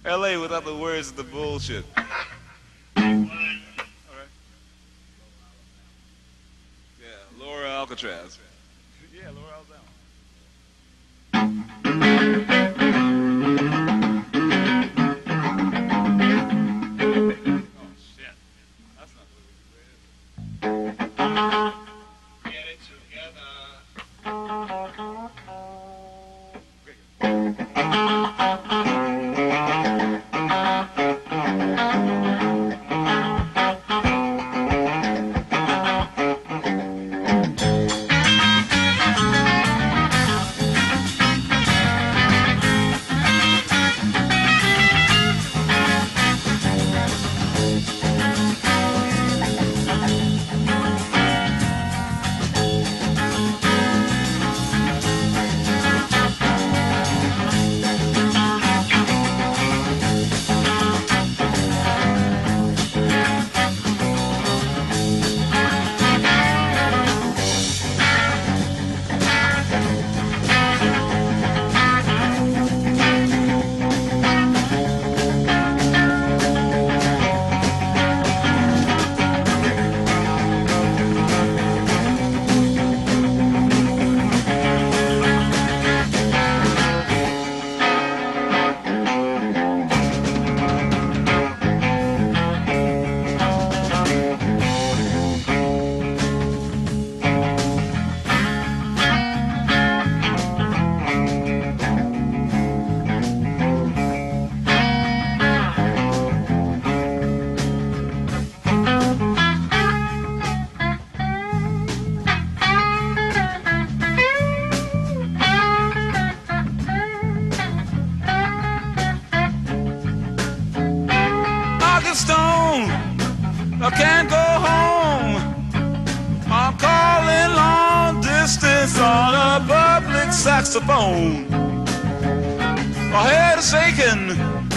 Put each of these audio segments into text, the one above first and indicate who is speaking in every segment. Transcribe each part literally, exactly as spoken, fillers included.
Speaker 1: L A without the words of the bullshit. All right. Yeah, Laura Alcatraz. Yeah, Laura Alcatraz. Oh shit, that's not the way we do it. Get it together. Stone, I can't go home. I'm calling long distance on a public saxophone. My head is shaking,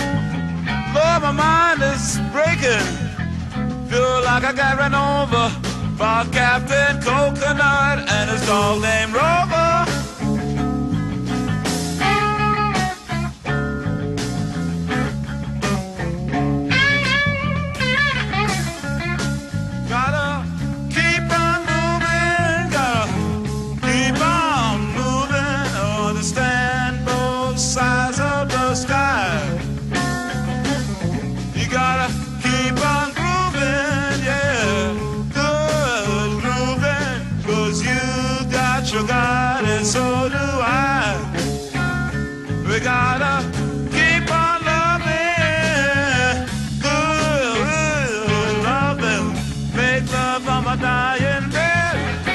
Speaker 1: Lord, my mind is breaking. Feel like I got run over by Captain Coconut and his dog named Rover. You got it, so do I. We gotta keep on loving, good, good loving. Make love on my dying bed.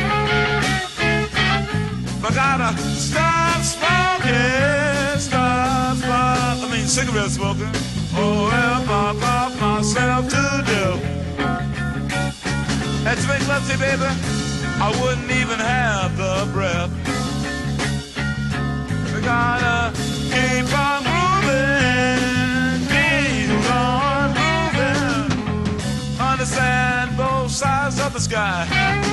Speaker 1: I gotta stop smoking, stop smoking. I mean cigarette smoking. Oh, well, pop off myself to do. And to make love to you, baby, I wouldn't even have the breath. We gotta keep on moving, keep on moving. Understand both sides of the sky.